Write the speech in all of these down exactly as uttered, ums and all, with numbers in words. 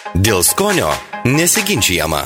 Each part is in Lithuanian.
Dėl skonio nesiginčijama.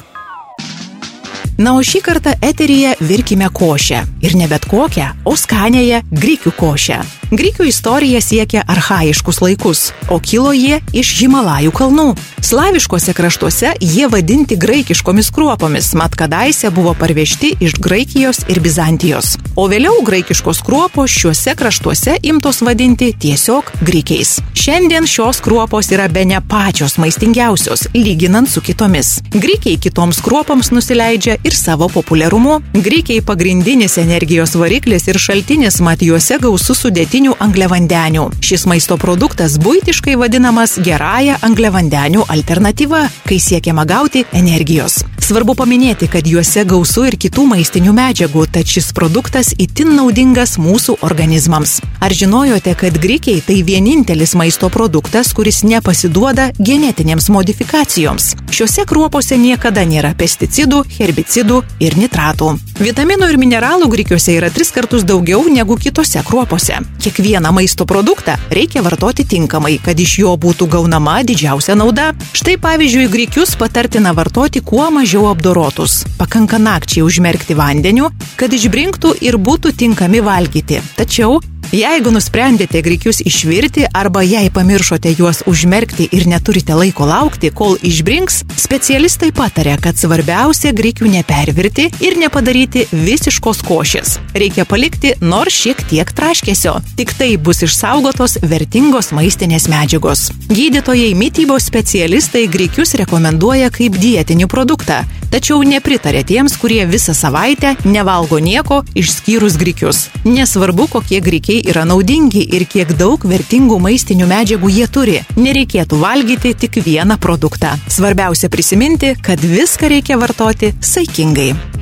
Na, o šį kartą eteryje virkime košę. Ir ne bet kokią, o skanėją grikių košę. Grikių istorija siekia archaiškus laikus, o kilo jie iš Himalajų kalnų. Slaviškose kraštuose jie vadinti graikiškomis kruopomis, mat kadaise buvo parvežti iš Graikijos ir Bizantijos. O vėliau graikiškos kruopos šiuose kraštuose imtos vadinti tiesiog grikiais. Šiandien šios kruopos yra bene pačios maistingiausios, lyginant su kitomis. Grikiai kitoms kruopoms nusileidžia ir savo populiarumu. Grikiai pagrindinis energijos variklis ir šaltinis, mat juose gausu sudėtinių angliavandenių. Šis maisto produktas buitiškai vadinamas gerąja angliavandenių alternatyva, kai siekiama gauti energijos. Svarbu paminėti, kad juose gausu ir kitų maistinių medžiagų, tad šis produktas itin naudingas mūsų organizmams. Ar žinojote, kad grikiai tai vienintelis maisto produktas, kuris nepasiduoda genetinėms modifikacijoms? Šiuose kruopose niekada nėra pesticidų, herbicidų ir nitratų. Vitaminų ir mineralų grikiuose yra tris kartus daugiau negu kitose kruopose. Kiekvieną maisto produktą reikia vartoti tinkamai, kad iš jo būtų gaunama didžiausia nauda. Štai pavyzdžiui, grikius patartina vartoti kuo mažiau apdorotus. Pakanka nakčiai užmerkti vandeniu, kad išbrinktų ir būtų tinkami valgyti. Tačiau jeigu nusprendėte grikius išvirti arba jei pamiršote juos užmerkti ir neturite laiko laukti, kol išbrinks, specialistai pataria, kad svarbiausia grikių nepervirti ir nepadaryti visiškos košės. Reikia palikti nors šiek tiek traškesio. Tik tai bus išsaugotos vertingos maistinės medžiagos. Gydytojai mitybos specialistai grikius rekomenduoja kaip dietinį produktą, tačiau nepritarė tiems, kurie visą savaitę nevalgo nieko išskyrus grikius. Nesvarbu, kokie grikiai yra naudingi ir kiek daug vertingų maistinių medžiagų jie turi. Nereikėtų valgyti tik vieną produktą. Svarbiausia prisiminti, kad viską reikia vartoti saikingai.